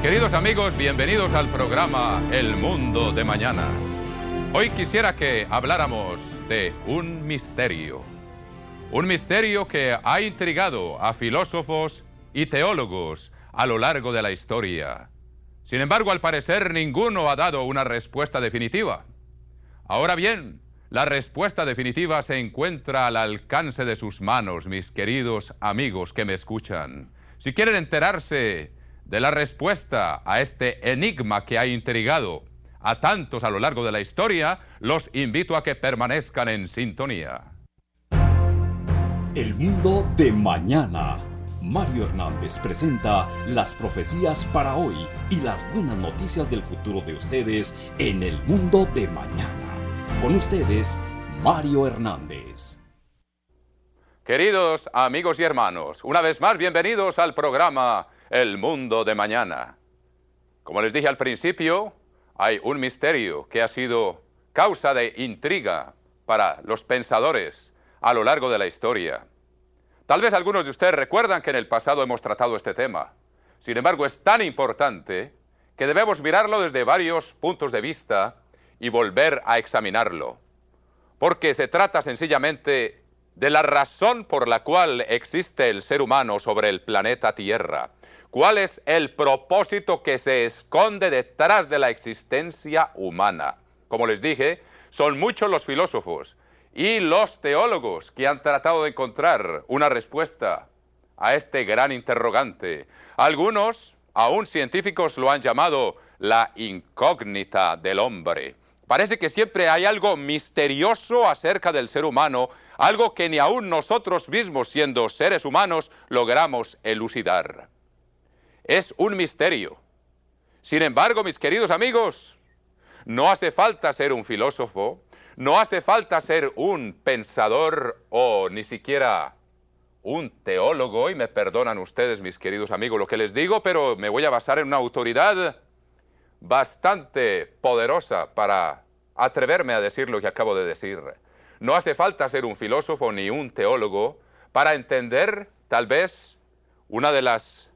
Queridos amigos, bienvenidos al programa El Mundo de Mañana. Hoy quisiera que habláramos de un misterio que ha intrigado a filósofos y teólogos a lo largo de la historia. Sin embargo, al parecer, ninguno ha dado una respuesta definitiva. Ahora bien, la respuesta definitiva se encuentra al alcance de sus manos, mis queridos amigos que me escuchan. Si quieren enterarse de la respuesta a este enigma que ha intrigado a tantos a lo largo de la historia, los invito a que permanezcan en sintonía. El Mundo de Mañana. Mario Hernández presenta las profecías para hoy y las buenas noticias del futuro de ustedes en El Mundo de Mañana. Con ustedes, Mario Hernández. Queridos amigos y hermanos, una vez más bienvenidos al programa El Mundo de Mañana. Como les dije al principio, hay un misterio que ha sido causa de intriga para los pensadores a lo largo de la historia. Tal vez algunos de ustedes recuerdan que en el pasado hemos tratado este tema. Sin embargo, es tan importante que debemos mirarlo desde varios puntos de vista y volver a examinarlo. Porque se trata sencillamente de la razón por la cual existe el ser humano sobre el planeta Tierra. ¿Cuál es el propósito que se esconde detrás de la existencia humana? Como les dije, son muchos los filósofos y los teólogos que han tratado de encontrar una respuesta a este gran interrogante. Algunos, aún científicos, lo han llamado la incógnita del hombre. Parece que siempre hay algo misterioso acerca del ser humano, algo que ni aún nosotros mismos, siendo seres humanos, logramos elucidar. Es un misterio. Sin embargo, mis queridos amigos, no hace falta ser un filósofo, no hace falta ser un pensador o ni siquiera un teólogo, y me perdonan ustedes, mis queridos amigos, lo que les digo, pero me voy a basar en una autoridad bastante poderosa para atreverme a decir lo que acabo de decir. No hace falta ser un filósofo ni un teólogo para entender, tal vez, una de las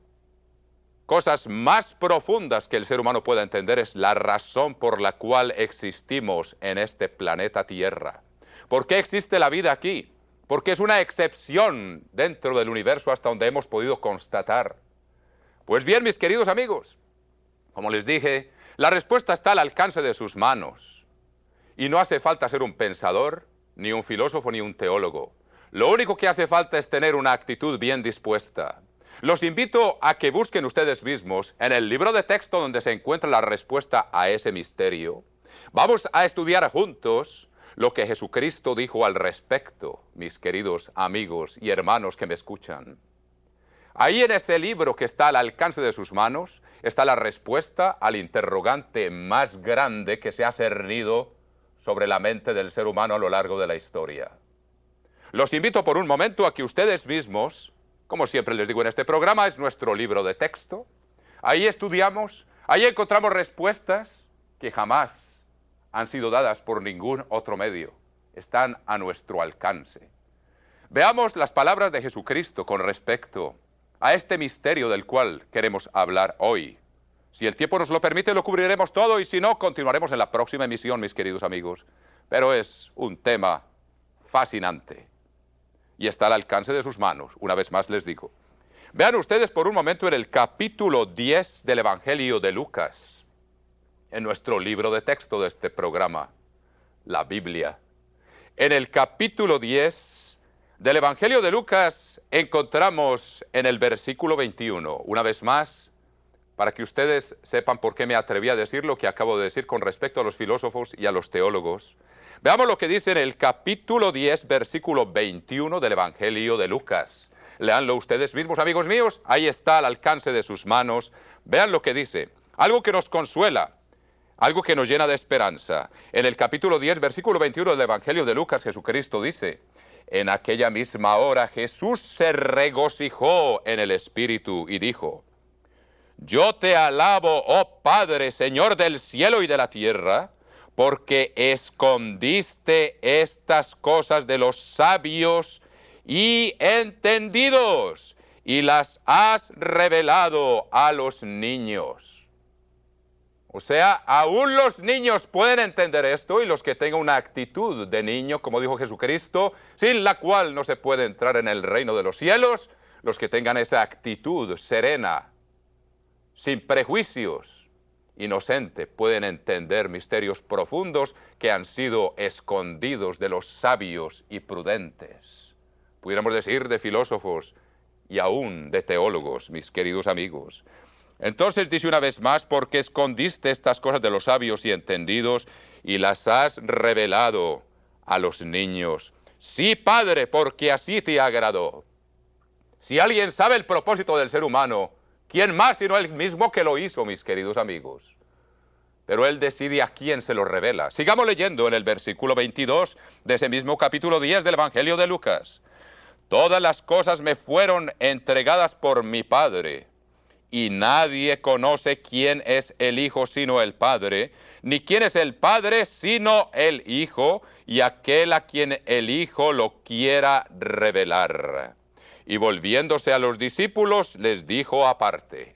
cosas más profundas que el ser humano pueda entender es la razón por la cual existimos en este planeta Tierra. ¿Por qué existe la vida aquí? Porque es una excepción dentro del universo hasta donde hemos podido constatar. Pues bien, mis queridos amigos, como les dije, la respuesta está al alcance de sus manos. Y no hace falta ser un pensador, ni un filósofo, ni un teólogo. Lo único que hace falta es tener una actitud bien dispuesta. Los invito a que busquen ustedes mismos en el libro de texto donde se encuentra la respuesta a ese misterio. Vamos a estudiar juntos lo que Jesucristo dijo al respecto, mis queridos amigos y hermanos que me escuchan. Ahí en ese libro que está al alcance de sus manos está la respuesta al interrogante más grande que se ha cernido sobre la mente del ser humano a lo largo de la historia. Los invito por un momento a que ustedes mismos, como siempre les digo en este programa, es nuestro libro de texto. Ahí estudiamos, ahí encontramos respuestas que jamás han sido dadas por ningún otro medio. Están a nuestro alcance. Veamos las palabras de Jesucristo con respecto a este misterio del cual queremos hablar hoy. Si el tiempo nos lo permite, lo cubriremos todo, y si no, continuaremos en la próxima emisión, mis queridos amigos. Pero es un tema fascinante y está al alcance de sus manos, una vez más les digo. Vean ustedes por un momento en el capítulo 10 del Evangelio de Lucas, en nuestro libro de texto de este programa, la Biblia. En el capítulo 10 del Evangelio de Lucas encontramos en el versículo 21, una vez más, para que ustedes sepan por qué me atreví a decir lo que acabo de decir con respecto a los filósofos y a los teólogos. Veamos lo que dice en el capítulo 10, versículo 21 del Evangelio de Lucas. Leanlo ustedes mismos, amigos míos, ahí está al alcance de sus manos. Vean lo que dice, algo que nos consuela, algo que nos llena de esperanza. En el capítulo 10, versículo 21 del Evangelio de Lucas, Jesucristo dice: en aquella misma hora Jesús se regocijó en el Espíritu y dijo: yo te alabo, oh Padre, Señor del cielo y de la tierra, porque escondiste estas cosas de los sabios y entendidos, y las has revelado a los niños. O sea, aún los niños pueden entender esto y los que tengan una actitud de niño, como dijo Jesucristo, sin la cual no se puede entrar en el reino de los cielos, los que tengan esa actitud serena, sin prejuicios, inocente, pueden entender misterios profundos que han sido escondidos de los sabios y prudentes. Pudiéramos decir de filósofos y aún de teólogos, mis queridos amigos. Entonces dice una vez más, porque escondiste estas cosas de los sabios y entendidos y las has revelado a los niños. Sí, Padre, porque así te agradó. Si alguien sabe el propósito del ser humano, ¿quién más sino él mismo que lo hizo, mis queridos amigos? Pero él decide a quién se lo revela. Sigamos leyendo en el versículo 22 de ese mismo capítulo 10 del Evangelio de Lucas. Todas las cosas me fueron entregadas por mi Padre, y nadie conoce quién es el Hijo sino el Padre, ni quién es el Padre sino el Hijo, y aquel a quien el Hijo lo quiera revelar. Y volviéndose a los discípulos, les dijo aparte: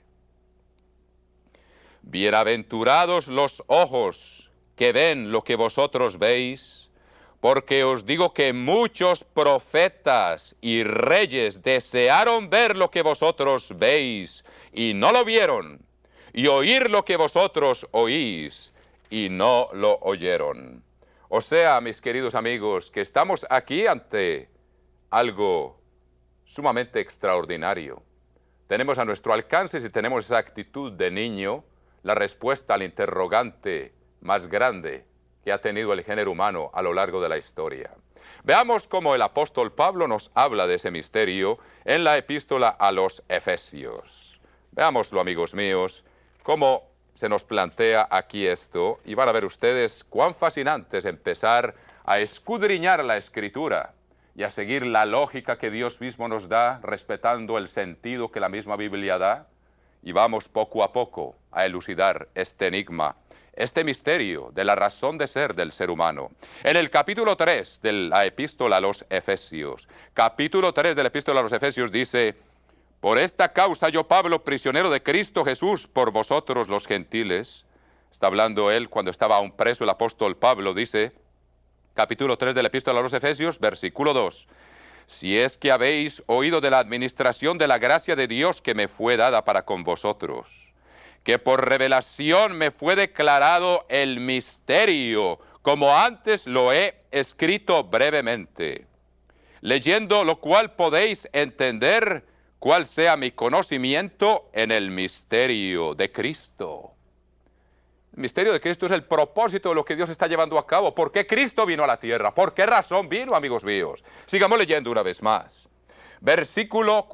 Bienaventurados los ojos que ven lo que vosotros veis, porque os digo que muchos profetas y reyes desearon ver lo que vosotros veis y no lo vieron, y oír lo que vosotros oís y no lo oyeron. O sea, mis queridos amigos, que estamos aquí ante algo sumamente extraordinario. Tenemos a nuestro alcance, si tenemos esa actitud de niño, la respuesta al interrogante más grande que ha tenido el género humano a lo largo de la historia. Veamos cómo el apóstol Pablo nos habla de ese misterio en la epístola a los Efesios. Veámoslo, amigos míos, cómo se nos plantea aquí esto, y van a ver ustedes cuán fascinante es empezar a escudriñar la Escritura y a seguir la lógica que Dios mismo nos da, respetando el sentido que la misma Biblia da, y vamos poco a poco a elucidar este enigma, este misterio de la razón de ser del ser humano. En el capítulo 3 de la epístola a los Efesios, capítulo 3 de la epístola a los Efesios dice: Por esta causa yo, Pablo, prisionero de Cristo Jesús, por vosotros los gentiles. Está hablando él cuando estaba aún preso, el apóstol Pablo dice, capítulo 3 de la epístola a los Efesios, versículo 2. Si es que habéis oído de la administración de la gracia de Dios que me fue dada para con vosotros, que por revelación me fue declarado el misterio, como antes lo he escrito brevemente, leyendo lo cual podéis entender cuál sea mi conocimiento en el misterio de Cristo. El misterio de Cristo es el propósito de lo que Dios está llevando a cabo. ¿Por qué Cristo vino a la tierra? ¿Por qué razón vino, amigos míos? Sigamos leyendo una vez más. Versículo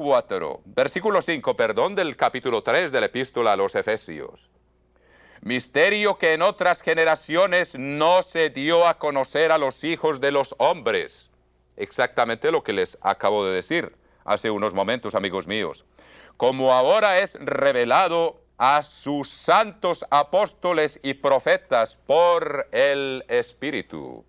5, del capítulo 3 de la epístola a los Efesios. Misterio que en otras generaciones no se dio a conocer a los hijos de los hombres. Exactamente lo que les acabo de decir hace unos momentos, amigos míos. Como ahora es revelado a sus santos apóstoles y profetas por el Espíritu,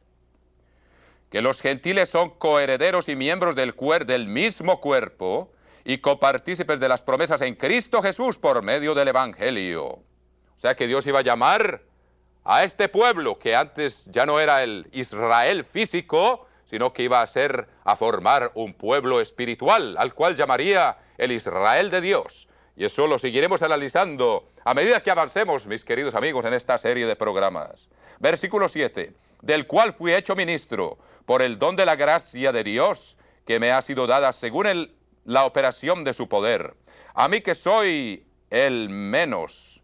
que los gentiles son coherederos y miembros del mismo cuerpo y copartícipes de las promesas en Cristo Jesús por medio del Evangelio. O sea que Dios iba a llamar a este pueblo, que antes ya no era el Israel físico, sino que iba a formar un pueblo espiritual, al cual llamaría el Israel de Dios. Y eso lo seguiremos analizando a medida que avancemos, mis queridos amigos, en esta serie de programas. Versículo 7. Del cual fui hecho ministro por el don de la gracia de Dios que me ha sido dada según la operación de su poder. A mí que soy el más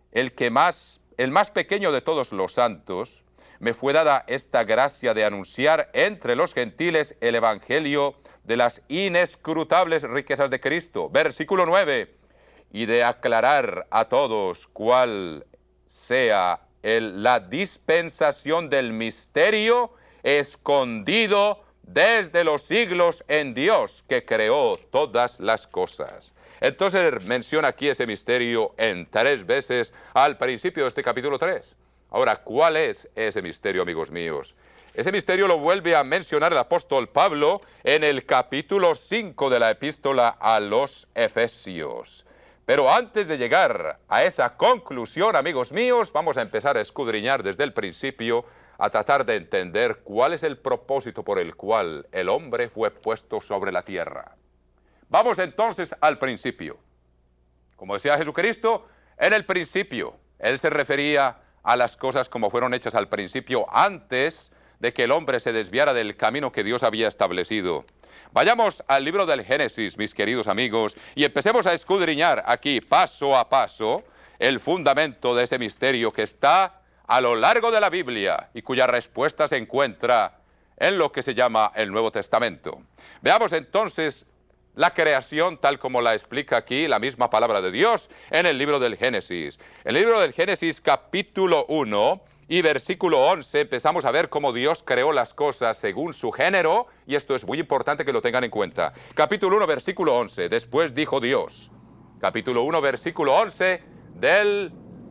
pequeño de todos los santos, me fue dada esta gracia de anunciar entre los gentiles el evangelio de las inescrutables riquezas de Cristo. Versículo 9. Y de aclarar a todos cuál sea la dispensación del misterio escondido desde los siglos en Dios, que creó todas las cosas. Entonces menciona aquí ese misterio en 3 veces al principio de este capítulo 3. Ahora, ¿cuál es ese misterio, amigos míos? Ese misterio lo vuelve a mencionar el apóstol Pablo en el capítulo 5 de la epístola a los Efesios. Pero antes de llegar a esa conclusión, amigos míos, vamos a empezar a escudriñar desde el principio, a tratar de entender cuál es el propósito por el cual el hombre fue puesto sobre la tierra. Vamos entonces al principio. Como decía Jesucristo, en el principio, Él se refería a las cosas como fueron hechas al principio, antes de que el hombre se desviara del camino que Dios había establecido. Vayamos al libro del Génesis, mis queridos amigos, y empecemos a escudriñar aquí, paso a paso, el fundamento de ese misterio que está a lo largo de la Biblia y cuya respuesta se encuentra en lo que se llama el Nuevo Testamento. Veamos entonces la creación tal como la explica aquí la misma palabra de Dios en el libro del Génesis. En el libro del Génesis capítulo 1 y versículo 11 empezamos a ver cómo Dios creó las cosas según su género, y esto es muy importante que lo tengan en cuenta. Capítulo 1 versículo 11, después dijo Dios. Capítulo 1 versículo 11 del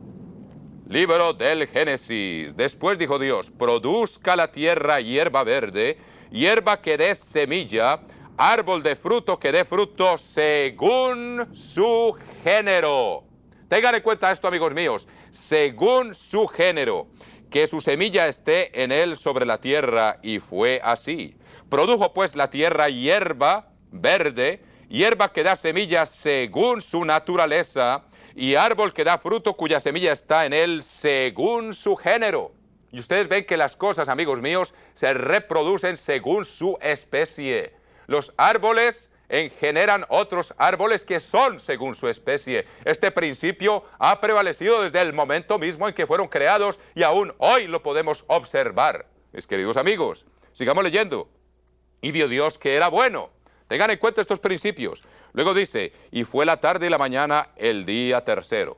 libro del Génesis. Después dijo Dios: produzca la tierra hierba verde, hierba que dé semilla, árbol de fruto que dé fruto según su género. Tengan en cuenta esto, amigos míos, según su género, que su semilla esté en él sobre la tierra, y fue así. Produjo pues la tierra hierba verde, hierba que da semilla según su naturaleza, y árbol que da fruto cuya semilla está en él según su género. Y ustedes ven que las cosas, amigos míos, se reproducen según su especie. Los árboles generan otros árboles que son según su especie. Este principio ha prevalecido desde el momento mismo en que fueron creados y aún hoy lo podemos observar. Mis queridos amigos, sigamos leyendo. Y vio Dios que era bueno. Tengan en cuenta estos principios. Luego dice: y fue la tarde y la mañana el día tercero.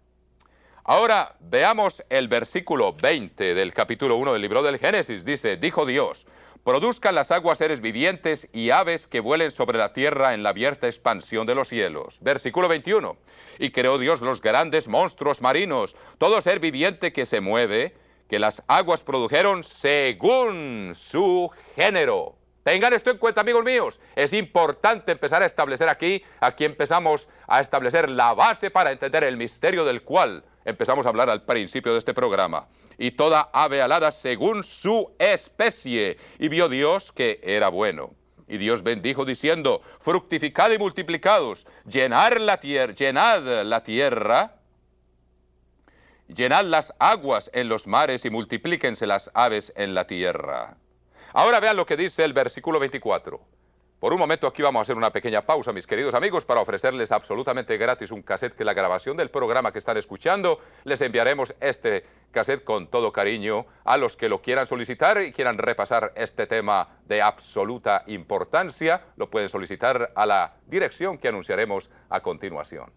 Ahora veamos el versículo 20 del capítulo 1 del libro del Génesis. Dice: dijo Dios: produzcan las aguas seres vivientes y aves que vuelen sobre la tierra en la abierta expansión de los cielos. Versículo 21. Y creó Dios los grandes monstruos marinos, todo ser viviente que se mueve, que las aguas produjeron según su género. Tengan esto en cuenta, amigos míos. Es importante empezar a establecer aquí empezamos a establecer la base para entender el misterio del cual empezamos a hablar al principio de este programa. Y toda ave alada según su especie. Y vio Dios que era bueno. Y Dios bendijo diciendo: fructificad y multiplicaos, llenad la tierra, llenad las aguas en los mares y multiplíquense las aves en la tierra. Ahora vean lo que dice el versículo 24. Por un momento aquí vamos a hacer una pequeña pausa, mis queridos amigos, para ofrecerles absolutamente gratis un cassette que la grabación del programa que están escuchando. Les enviaremos este cassette con todo cariño a los que lo quieran solicitar y quieran repasar este tema de absoluta importancia. Lo pueden solicitar a la dirección que anunciaremos a continuación.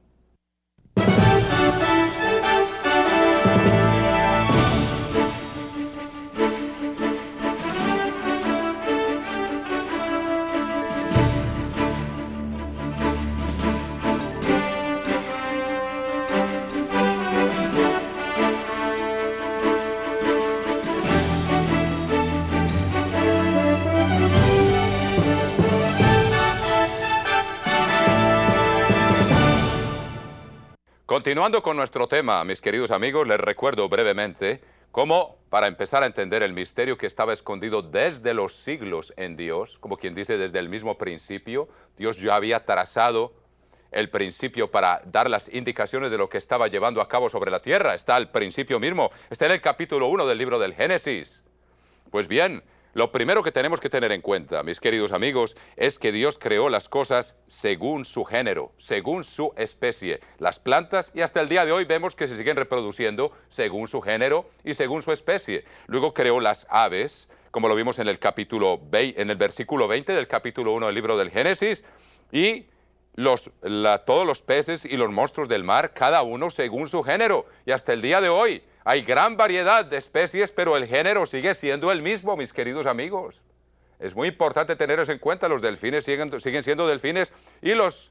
Continuando con nuestro tema, mis queridos amigos, les recuerdo brevemente cómo, para empezar a entender el misterio que estaba escondido desde los siglos en Dios, como quien dice desde el mismo principio, Dios ya había trazado el principio para dar las indicaciones de lo que estaba llevando a cabo sobre la tierra. Está al principio mismo, está en el capítulo 1 del libro del Génesis. Pues bien, lo primero que tenemos que tener en cuenta, mis queridos amigos, es que Dios creó las cosas según su género, según su especie. Las plantas, y hasta el día de hoy vemos que se siguen reproduciendo según su género y según su especie. Luego creó las aves, como lo vimos en el versículo 20 del capítulo 1 del libro del Génesis, y todos los peces y los monstruos del mar, cada uno según su género. Y hasta el día de hoy hay gran variedad de especies, pero el género sigue siendo el mismo, mis queridos amigos. Es muy importante tener eso en cuenta. Los delfines siguen siendo delfines y los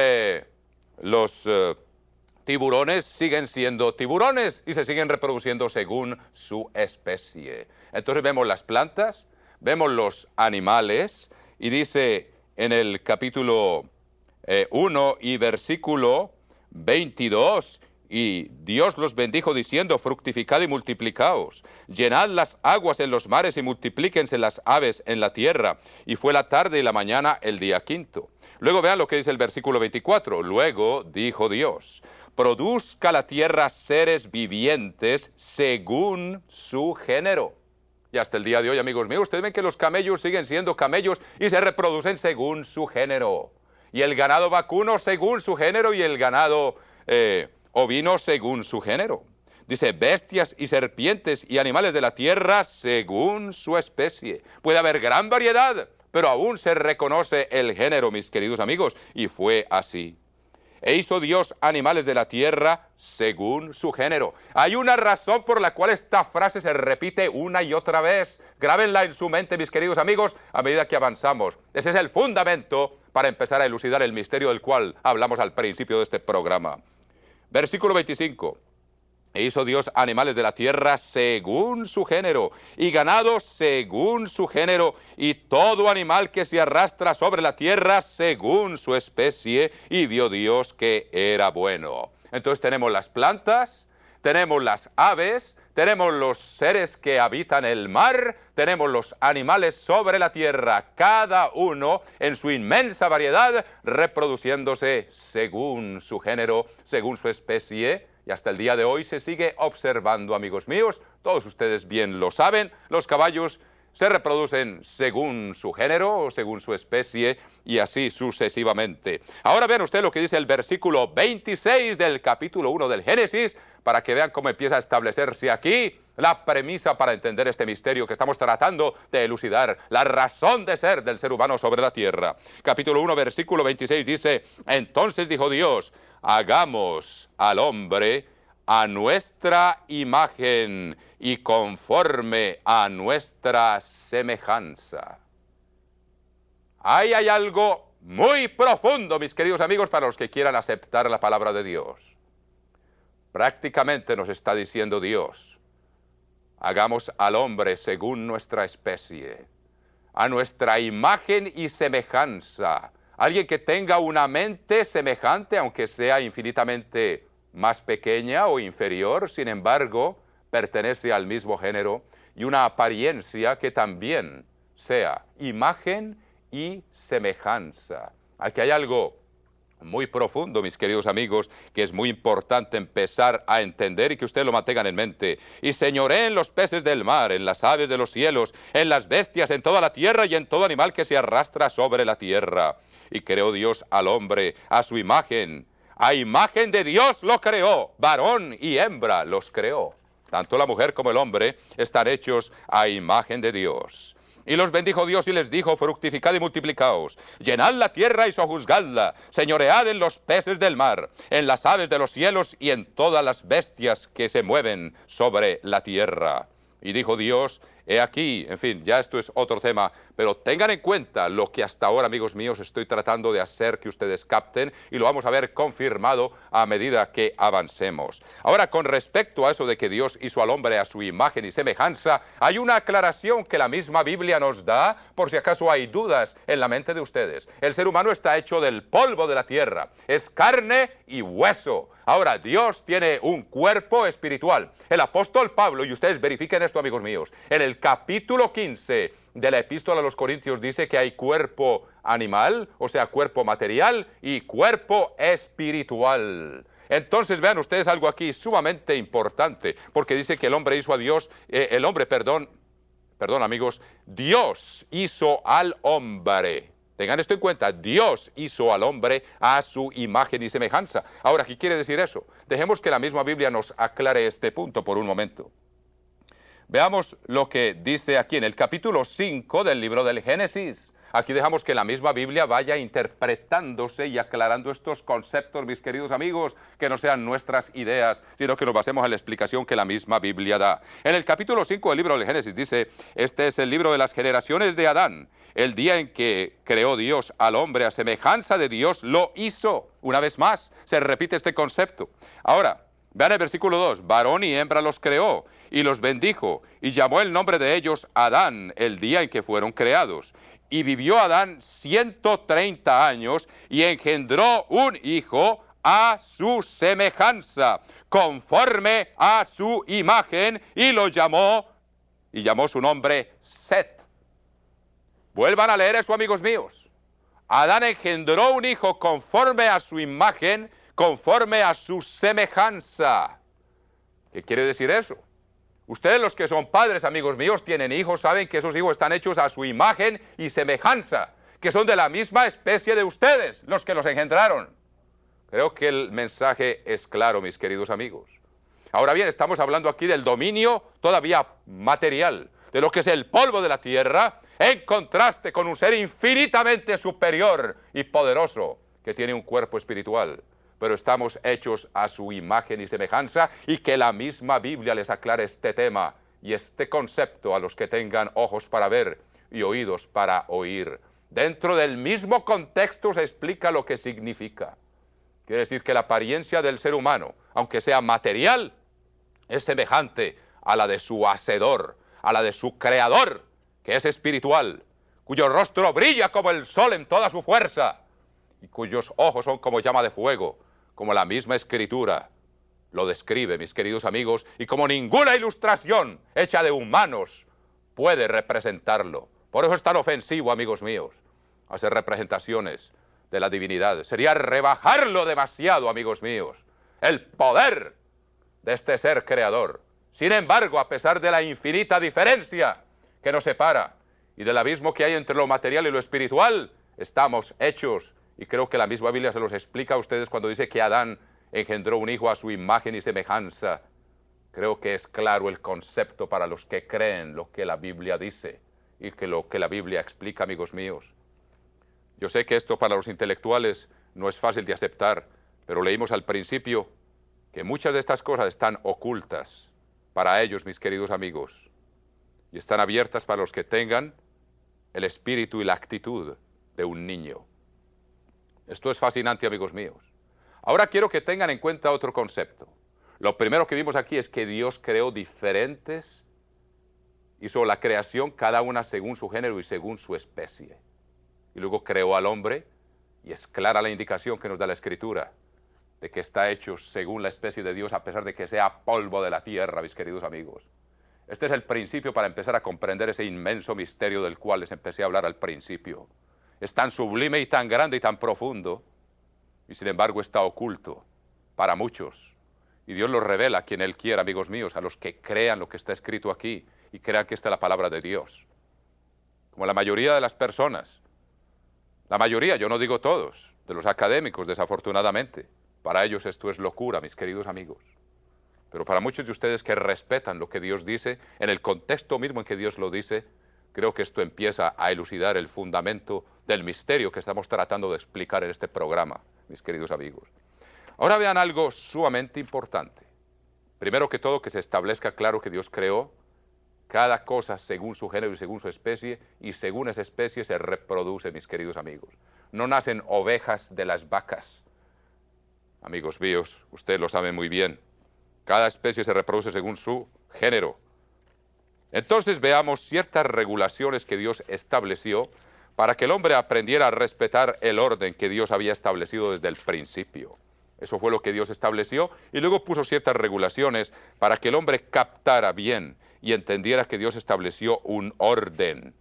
tiburones siguen siendo tiburones y se siguen reproduciendo según su especie. Entonces vemos las plantas, vemos los animales, y dice en el capítulo 1 y versículo 22. Y Dios los bendijo diciendo, fructificad y multiplicaos, llenad las aguas en los mares y multiplíquense las aves en la tierra. Y fue la tarde y la mañana el día quinto. Luego vean lo que dice el versículo 24. Luego dijo Dios, produzca la tierra seres vivientes según su género. Y hasta el día de hoy, amigos míos, ustedes ven que los camellos siguen siendo camellos y se reproducen según su género. Y el ganado vacuno según su género y el ganado ovino según su género. Dice, bestias y serpientes y animales de la tierra según su especie. Puede haber gran variedad, pero aún se reconoce el género, mis queridos amigos, y fue así. E hizo Dios animales de la tierra según su género. Hay una razón por la cual esta frase se repite una y otra vez. Grábenla en su mente, mis queridos amigos, a medida que avanzamos. Ese es el fundamento para empezar a elucidar el misterio del cual hablamos al principio de este programa. Versículo 25. E hizo Dios animales de la tierra según su género, y ganado según su género, y todo animal que se arrastra sobre la tierra según su especie, y vio Dios que era bueno. Entonces tenemos las plantas, tenemos las aves, tenemos los seres que habitan el mar, tenemos los animales sobre la tierra, cada uno en su inmensa variedad, reproduciéndose según su género, según su especie. Y hasta el día de hoy se sigue observando, amigos míos, todos ustedes bien lo saben, los caballos se reproducen según su género o según su especie y así sucesivamente. Ahora vean ustedes lo que dice el versículo 26 del capítulo 1 del Génesis, para que vean cómo empieza a establecerse aquí la premisa para entender este misterio que estamos tratando de elucidar, la razón de ser del ser humano sobre la tierra. Capítulo 1, versículo 26 dice, entonces dijo Dios, hagamos al hombre a nuestra imagen y conforme a nuestra semejanza. Ahí hay algo muy profundo, mis queridos amigos, para los que quieran aceptar la palabra de Dios. Prácticamente nos está diciendo Dios, hagamos al hombre según nuestra especie, a nuestra imagen y semejanza. Alguien que tenga una mente semejante, aunque sea infinitamente más pequeña o inferior, sin embargo, pertenece al mismo género, y una apariencia que también sea imagen y semejanza. Aquí hay algo muy profundo, mis queridos amigos, que es muy importante empezar a entender y que ustedes lo mantengan en mente. Y señoré en los peces del mar, en las aves de los cielos, en las bestias, en toda la tierra y en todo animal que se arrastra sobre la tierra. Y creó Dios al hombre a su imagen. A imagen de Dios lo creó, varón y hembra los creó. Tanto la mujer como el hombre están hechos a imagen de Dios. Y los bendijo Dios y les dijo, fructificad y multiplicaos, llenad la tierra y sojuzgadla, señoread en los peces del mar, en las aves de los cielos y en todas las bestias que se mueven sobre la tierra. Y dijo Dios, he aquí, en fin, ya esto es otro tema, pero tengan en cuenta lo que hasta ahora, amigos míos, estoy tratando de hacer que ustedes capten y lo vamos a ver confirmado a medida que avancemos. Ahora, con respecto a eso de que Dios hizo al hombre a su imagen y semejanza, hay una aclaración que la misma Biblia nos da, por si acaso hay dudas en la mente de ustedes. El ser humano está hecho del polvo de la tierra, es carne y hueso. Ahora, Dios tiene un cuerpo espiritual. El apóstol Pablo, y ustedes verifiquen esto, amigos míos, en el capítulo 15 de la epístola a los Corintios dice que hay cuerpo animal, o sea, cuerpo material y cuerpo espiritual. Entonces vean ustedes algo aquí sumamente importante, porque dice que el hombre hizo a Dios, perdón amigos, Dios hizo al hombre. Tengan esto en cuenta, Dios hizo al hombre a su imagen y semejanza. Ahora, ¿qué quiere decir eso? Dejemos que la misma Biblia nos aclare este punto por un momento. Veamos lo que dice aquí en el capítulo 5 del libro del Génesis. Aquí dejamos que la misma Biblia vaya interpretándose y aclarando estos conceptos, mis queridos amigos, que no sean nuestras ideas, sino que nos basemos en la explicación que la misma Biblia da. En el capítulo 5 del libro del Génesis dice, este es el libro de las generaciones de Adán. El día en que creó Dios al hombre a semejanza de Dios, lo hizo. Una vez más, se repite este concepto. Ahora, vean el versículo 2, varón y hembra los creó y los bendijo y llamó el nombre de ellos Adán el día en que fueron creados. Y vivió Adán 130 años y engendró un hijo a su semejanza, conforme a su imagen, y lo llamó, y llamó su nombre Set. Vuelvan a leer eso, amigos míos. Adán engendró un hijo conforme a su imagen, conforme a su semejanza. ¿Qué quiere decir eso? Ustedes, los que son padres, amigos míos, tienen hijos, saben que esos hijos están hechos a su imagen y semejanza, que son de la misma especie de ustedes, los que los engendraron. Creo que el mensaje es claro, mis queridos amigos. Ahora bien, estamos hablando aquí del dominio todavía material, de lo que es el polvo de la tierra, en contraste con un ser infinitamente superior y poderoso, que tiene un cuerpo espiritual. Pero estamos hechos a su imagen y semejanza, y que la misma Biblia les aclare este tema y este concepto a los que tengan ojos para ver y oídos para oír. Dentro del mismo contexto se explica lo que significa. Quiere decir que la apariencia del ser humano, aunque sea material, es semejante a la de su Hacedor, a la de su Creador, que es espiritual, cuyo rostro brilla como el sol en toda su fuerza, y cuyos ojos son como llama de fuego, como la misma Escritura lo describe, mis queridos amigos, y como ninguna ilustración hecha de humanos puede representarlo. Por eso es tan ofensivo, amigos míos, hacer representaciones de la divinidad. Sería rebajarlo demasiado, amigos míos, el poder de este ser creador. Sin embargo, a pesar de la infinita diferencia que nos separa y del abismo que hay entre lo material y lo espiritual, estamos hechos, y creo que la misma Biblia se los explica a ustedes cuando dice que Adán engendró un hijo a su imagen y semejanza. Creo que es claro el concepto para los que creen lo que la Biblia dice y que lo que la Biblia explica, amigos míos. Yo sé que esto para los intelectuales no es fácil de aceptar, pero leímos al principio que muchas de estas cosas están ocultas para ellos, mis queridos amigos, y están abiertas para los que tengan el espíritu y la actitud de un niño. Esto es fascinante, amigos míos. Ahora quiero que tengan en cuenta otro concepto. Lo primero que vimos aquí es que Dios creó diferentes, hizo la creación cada una según su género y según su especie. Y luego creó al hombre, y es clara la indicación que nos da la Escritura, de que está hecho según la especie de Dios, a pesar de que sea polvo de la tierra, mis queridos amigos. Este es el principio para empezar a comprender ese inmenso misterio del cual les empecé a hablar al principio. Es tan sublime y tan grande y tan profundo, y sin embargo está oculto para muchos. Y Dios lo revela a quien Él quiera, amigos míos, a los que crean lo que está escrito aquí y crean que esta es la palabra de Dios. Como la mayoría de las personas, la mayoría, yo no digo todos, de los académicos, desafortunadamente, para ellos esto es locura, mis queridos amigos. Pero para muchos de ustedes que respetan lo que Dios dice, en el contexto mismo en que Dios lo dice, creo que esto empieza a elucidar el fundamento del misterio que estamos tratando de explicar en este programa, mis queridos amigos. Ahora vean algo sumamente importante. Primero que todo, que se establezca claro que Dios creó cada cosa según su género y según su especie, y según esa especie se reproduce, mis queridos amigos. No nacen ovejas de las vacas. Amigos míos, ustedes lo saben muy bien. Cada especie se reproduce según su género. Entonces veamos ciertas regulaciones que Dios estableció para que el hombre aprendiera a respetar el orden que Dios había establecido desde el principio. Eso fue lo que Dios estableció, y luego puso ciertas regulaciones para que el hombre captara bien y entendiera que Dios estableció un orden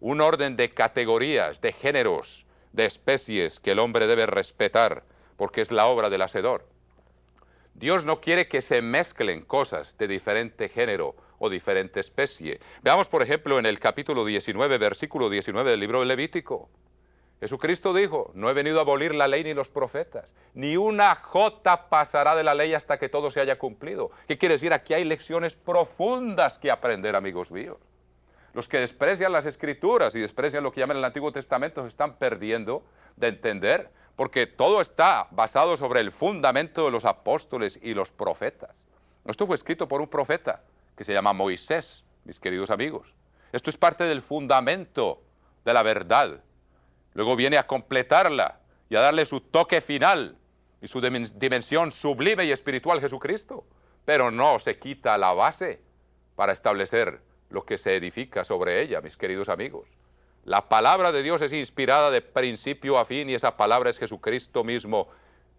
de categorías, de géneros, de especies que el hombre debe respetar, porque es la obra del Hacedor. Dios no quiere que se mezclen cosas de diferente género o diferente especie. Veamos, por ejemplo, en el capítulo 19, versículo 19 del libro de Levítico. Jesucristo dijo, no he venido a abolir la ley ni los profetas, ni una jota pasará de la ley hasta que todo se haya cumplido. ¿Qué quiere decir? Aquí hay lecciones profundas que aprender, amigos míos. Los que desprecian las Escrituras y desprecian lo que llaman el Antiguo Testamento se están perdiendo de entender, porque todo está basado sobre el fundamento de los apóstoles y los profetas. Esto fue escrito por un profeta que se llama Moisés, mis queridos amigos. Esto es parte del fundamento de la verdad. Luego viene a completarla y a darle su toque final y su dimensión sublime y espiritual Jesucristo. Pero no se quita la base para establecer lo que se edifica sobre ella, mis queridos amigos. La palabra de Dios es inspirada de principio a fin, y esa palabra es Jesucristo mismo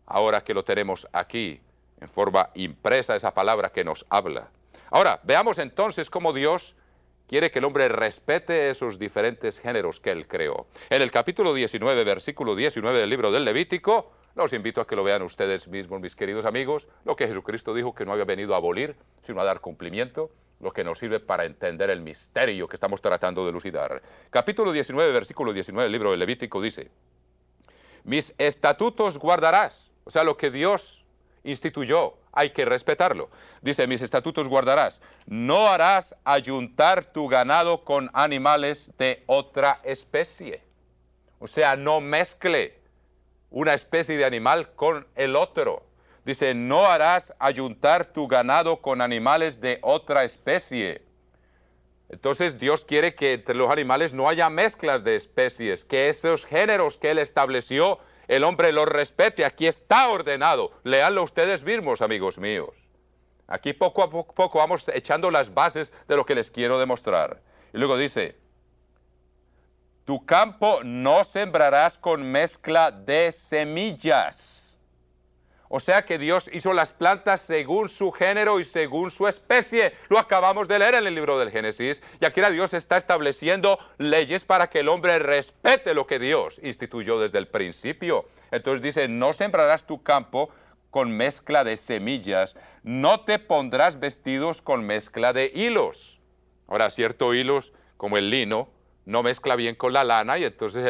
ahora que lo tenemos aquí, en forma impresa, esa palabra que nos habla. Ahora, veamos entonces cómo Dios quiere que el hombre respete esos diferentes géneros que Él creó. En el capítulo 19, versículo 19 del libro del Levítico, los invito a que lo vean ustedes mismos, mis queridos amigos, lo que Jesucristo dijo que no había venido a abolir, sino a dar cumplimiento, lo que nos sirve para entender el misterio que estamos tratando de elucidar. Capítulo 19, versículo 19 del libro del Levítico dice: mis estatutos guardarás, o sea, lo que Dios instituyó, hay que respetarlo. Dice, mis estatutos guardarás. No harás ayuntar tu ganado con animales de otra especie. O sea, no mezcle una especie de animal con el otro. Dice, no harás ayuntar tu ganado con animales de otra especie. Entonces Dios quiere que entre los animales no haya mezclas de especies, que esos géneros que Él estableció, el hombre los respete. Aquí está ordenado. Leanlo ustedes mismos, amigos míos. Aquí poco a poco vamos echando las bases de lo que les quiero demostrar. Y luego dice, tu campo no sembrarás con mezcla de semillas. O sea que Dios hizo las plantas según su género y según su especie. Lo acabamos de leer en el libro del Génesis. Y aquí Dios está estableciendo leyes para que el hombre respete lo que Dios instituyó desde el principio. Entonces dice, no sembrarás tu campo con mezcla de semillas, no te pondrás vestidos con mezcla de hilos. Ahora, cierto hilos, como el lino, no mezcla bien con la lana y entonces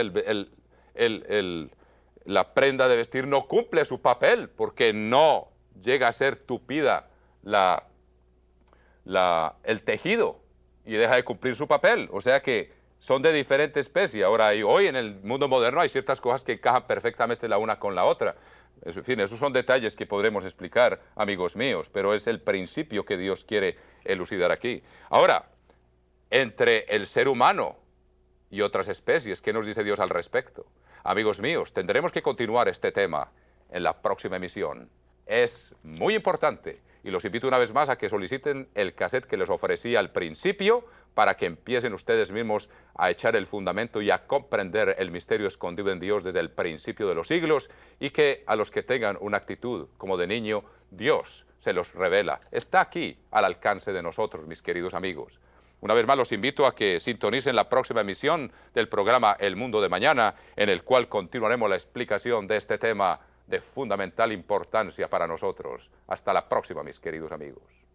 la prenda de vestir no cumple su papel porque no llega a ser tupida el tejido y deja de cumplir su papel. O sea que son de diferente especie. Ahora, hoy en el mundo moderno hay ciertas cosas que encajan perfectamente la una con la otra. En fin, esos son detalles que podremos explicar, amigos míos, pero es el principio que Dios quiere elucidar aquí. Ahora, entre el ser humano y otras especies, ¿qué nos dice Dios al respecto? Amigos míos, tendremos que continuar este tema en la próxima emisión. Es muy importante y los invito una vez más a que soliciten el cassette que les ofrecí al principio para que empiecen ustedes mismos a echar el fundamento y a comprender el misterio escondido en Dios desde el principio de los siglos y que a los que tengan una actitud como de niño, Dios se los revela. Está aquí al alcance de nosotros, mis queridos amigos. Una vez más los invito a que sintonicen la próxima emisión del programa El Mundo de Mañana, en el cual continuaremos la explicación de este tema de fundamental importancia para nosotros. Hasta la próxima, mis queridos amigos.